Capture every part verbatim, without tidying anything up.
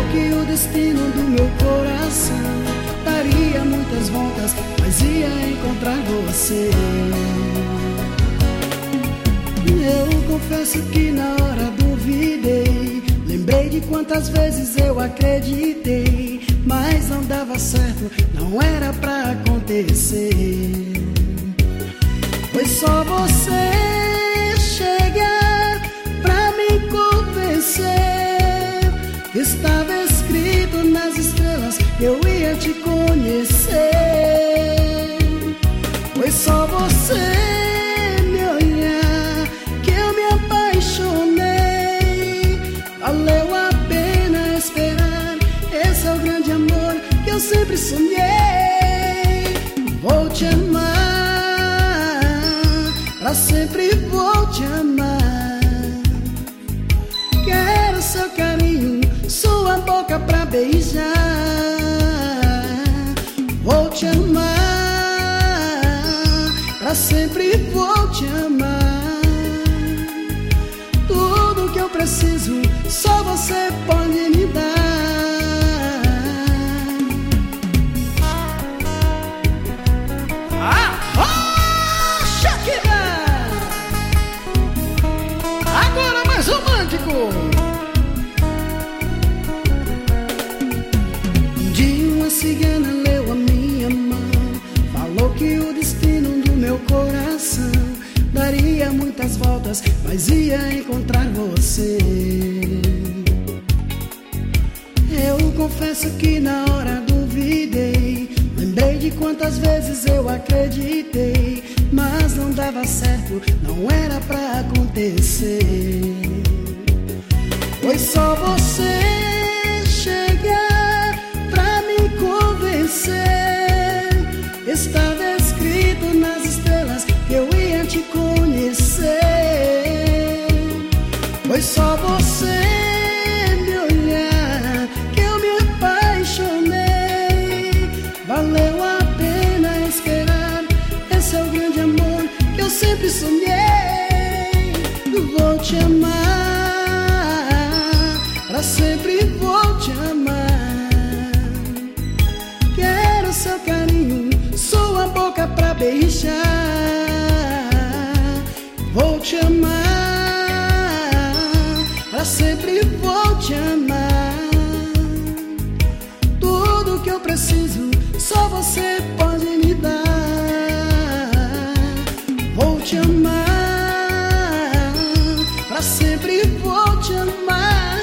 que o destino do meu coração daria muitas voltas, mas ia encontrar você. Eu confesso que na hora duvidei, lembrei de quantas vezes eu acreditei, mas não dava certo, não era pra acontecer. Foi só você chegar pra me convencer. Estava escrito nas estrelas que eu ia te conhecer. Foi só você me olhar que eu me apaixonei. Valeu a pena esperar, esse é o grande amor que eu sempre sonhei. Vou te amar, pra sempre vou te amar. Quero seu carinho, sua boca pra beijar. Vou te amar, pra sempre vou te amar. Tudo que eu preciso, só você pode me dar. Ah, oh, Shakira! Agora mais romântico. Uma cigana leu a minha mão, falou que o destino do meu coração daria muitas voltas, mas ia encontrar você. Eu confesso que na hora duvidei, lembrei de quantas vezes eu acreditei, mas não dava certo, não era pra acontecer. Foi só você chegar pra me convencer. Estava escrito nas estrelas que eu ia te conhecer. Foi só você me olhar que eu me apaixonei. Valeu a pena esperar, esse é o grande amor que eu sempre sonhei. Vou te amar, pra sempre vou te amar. Quero seu carinho, sua boca pra beijar. Vou te amar, pra sempre vou te amar. Tudo que eu preciso, só você pode me dar. Vou te amar, pra sempre vou te amar.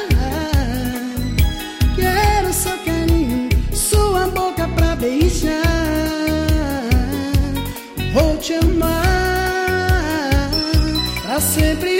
Quero seu carinho, sua boca pra beijar. Vou te amar, pra sempre